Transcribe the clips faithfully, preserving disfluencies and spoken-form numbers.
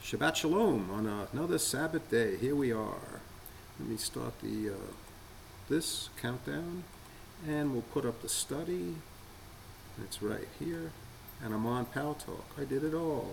Shabbat Shalom on another Sabbath day. Here we are. Let me start the uh, this countdown, and we'll put up the study. It's right here, and I'm on Pal Talk. I did it all.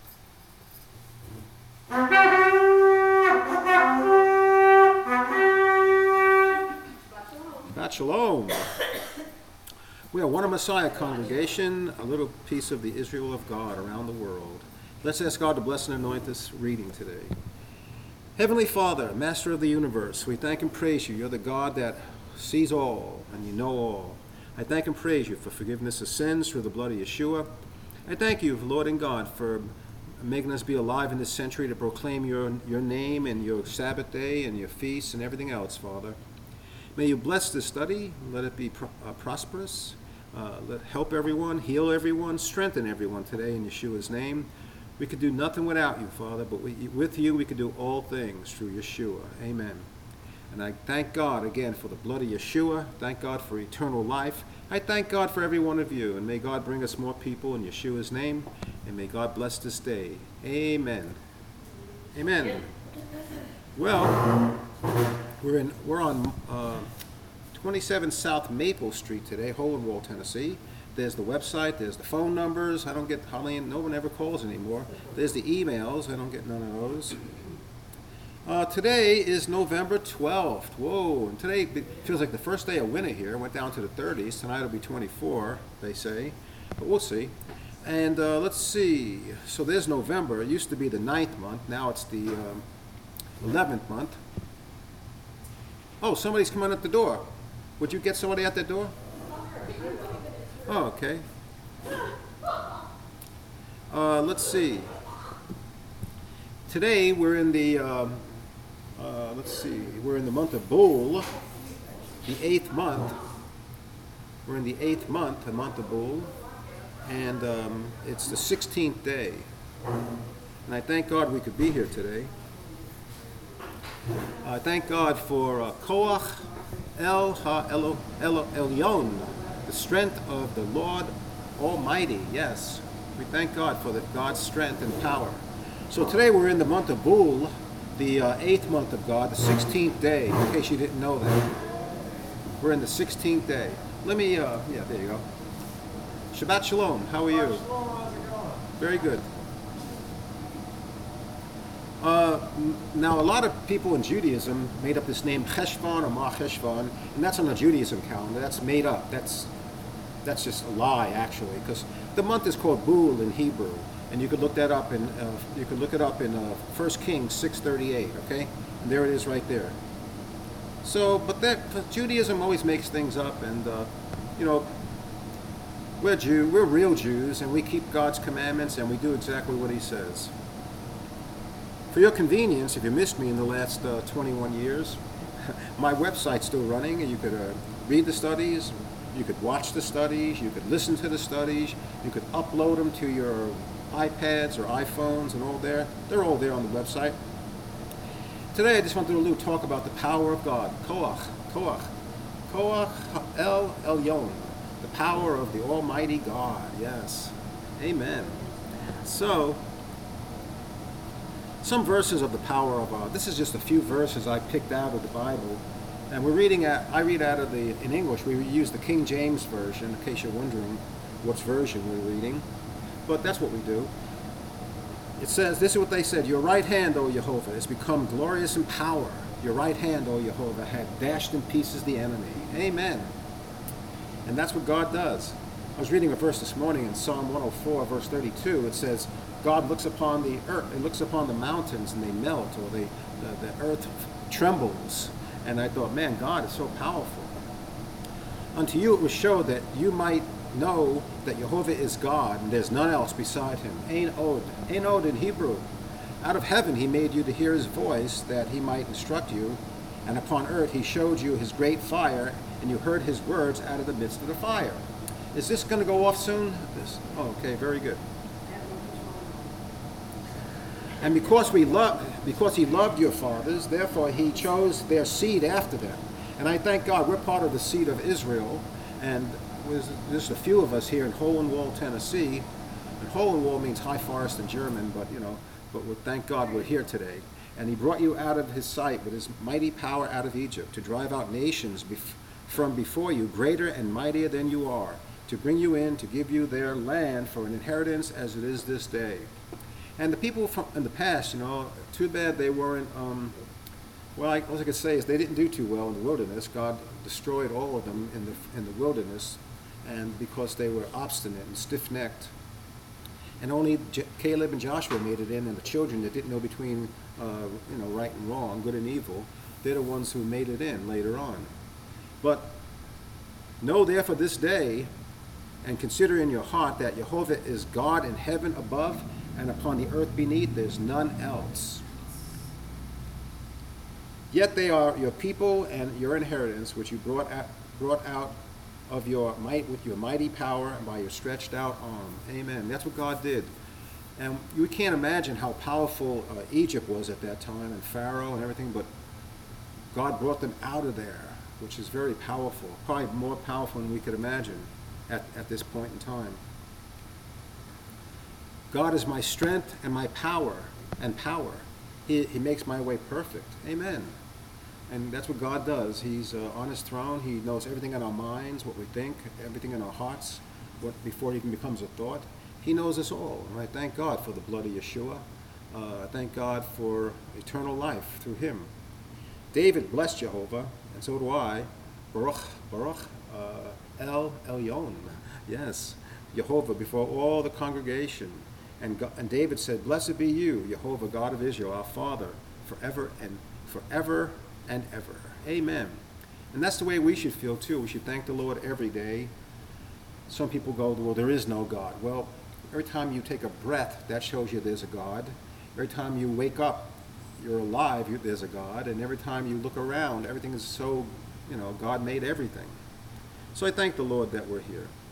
Shabbat Shalom. We are One Messiah congregation, a little piece of the Israel of God around the world. Let's ask God to bless and anoint this reading today. Heavenly Father, Master of the universe, we thank and praise you. You're the God that sees all and you know all. I thank and praise you for forgiveness of sins through the blood of Yeshua. I thank you, Lord and God, for making us be alive in this century to proclaim your, your name and your Sabbath day and your feasts and everything else, Father. May you bless this study. Let it be pro- uh, prosperous. Uh, let help everyone, heal everyone, strengthen everyone today in Yeshua's name. We could do nothing without you, Father, but we, with you we could do all things through Yeshua. Amen. And I thank God again for the blood of Yeshua. Thank God for eternal life. I thank God for every one of you. And may God bring us more people in Yeshua's name. And may God bless this day. Amen. Amen. Well, we're in we're on uh, twenty-seven South Maple Street today, Hole in Wall, Tennessee. There's the website, there's the phone numbers. I don't get hardly, no one ever calls anymore. There's the emails, I don't get none of those. Uh, today is November twelfth. Whoa, and today feels like the first day of winter here. It went down to the thirties. Tonight will be twenty-four, they say, but we'll see. And uh, let's see, so there's November. It used to be the ninth month, now it's the um, eleventh month. Oh, somebody's coming at the door. Would you get somebody at the door? Oh, okay. Uh, let's see. Today we're in the, um, uh, let's see, we're in the month of Bul, the eighth month. We're in the eighth month, the month of Bul, and um, it's the sixteenth day. And I thank God we could be here today. I uh, thank God for uh, Koach El Ha-Elyon, the strength of the Lord Almighty. Yes, we thank God for the, God's strength and power. So today we're in the month of Bul, the uh, eighth month of God, the sixteenth day, in case you didn't know that. We're in the sixteenth day. Let me, uh, yeah, there you go. Shabbat Shalom, how are you? Very good. Uh, now, a lot of people in Judaism made up this name Cheshvan or Ma Cheshvan, and that's on the Judaism calendar. That's made up. That's that's just a lie, actually, because the month is called Bul in Hebrew, and you could look that up in uh, you could look it up in uh, First Kings six thirty-eight. Okay, and there it is right there. So, but that but Judaism always makes things up, and uh, you know, we're Jew, we're real Jews, and we keep God's commandments, and we do exactly what He says. For your convenience, if you missed me in the last uh, twenty-one years, my website's still running, and you could uh, read the studies, you could watch the studies, you could listen to the studies, you could upload them to your iPads or iPhones and all there. They're all there on the website. Today, I just want to do a little talk about the power of God. Koach, Koach, Koach El Elyon, the power of the Almighty God. Yes, Amen. So, some verses of the power of God. This is just a few verses I picked out of the Bible, and we're reading at. I read out of the in English. We use the King James version, in case you're wondering which version we're reading, but that's what we do. It says, "This is what they said: Your right hand, O Jehovah, has become glorious in power. Your right hand, O Jehovah, had dashed in pieces the enemy." Amen. And that's what God does. I was reading a verse this morning in Psalm one oh four, verse thirty-two. It says, God looks upon the earth, it looks upon the mountains and they melt, or they, the, the earth trembles. And I thought, man, God is so powerful. Unto you it was showed that you might know that Jehovah is God and there's none else beside him. Ein od, ein od in Hebrew. Out of heaven he made you to hear his voice, that he might instruct you. And upon earth he showed you his great fire, and you heard his words out of the midst of the fire. Is this going to go off soon? This, oh, okay, very good. And because we love, because he loved your fathers, therefore he chose their seed after them. And I thank God we're part of the seed of Israel, and there's just a few of us here in Hole in Wall, Tennessee. And Hole in Wall means high forest in German, but you know, but we thank God we're here today. And he brought you out of his sight with his mighty power out of Egypt, to drive out nations bef- from before you, greater and mightier than you are, to bring you in, to give you their land for an inheritance as it is this day. And the people from in the past, you know, too bad they weren't, um, well, I, all I could say is they didn't do too well in the wilderness. God destroyed all of them in the, in the wilderness, and because they were obstinate and stiff-necked. And only J- Caleb and Joshua made it in, and the children that didn't know between, uh, you know, right and wrong, good and evil, they're the ones who made it in later on. But know therefore this day, and consider in your heart, that Jehovah is God in heaven above, and upon the earth beneath. There's none else. Yet they are your people and your inheritance, which you brought out, brought out of your might with your mighty power and by your stretched out arm. Amen. That's what God did. And you can't imagine how powerful uh, Egypt was at that time, and Pharaoh and everything, but God brought them out of there, which is very powerful, probably more powerful than we could imagine at, at this point in time. God is my strength and my power and power. He, he makes my way perfect. Amen. And that's what God does. He's uh, on his throne. He knows everything in our minds, what we think, everything in our hearts, what before it even becomes a thought. He knows us all. And I thank God for the blood of Yeshua. Uh, I thank God for eternal life through him. David blessed Jehovah, and so do I. Baruch, Baruch, uh, El Elyon. Yes, Jehovah before all the congregation. And, God, and David said, blessed be you, Jehovah, God of Israel, our Father, forever and forever and ever. Amen. And that's the way we should feel too. We should thank the Lord every day. Some people go, well, there is no God. Well, every time you take a breath, that shows you there's a God. Every time you wake up, you're alive, you, there's a God. And every time you look around, everything is so, you know, God made everything. So I thank the Lord that we're here.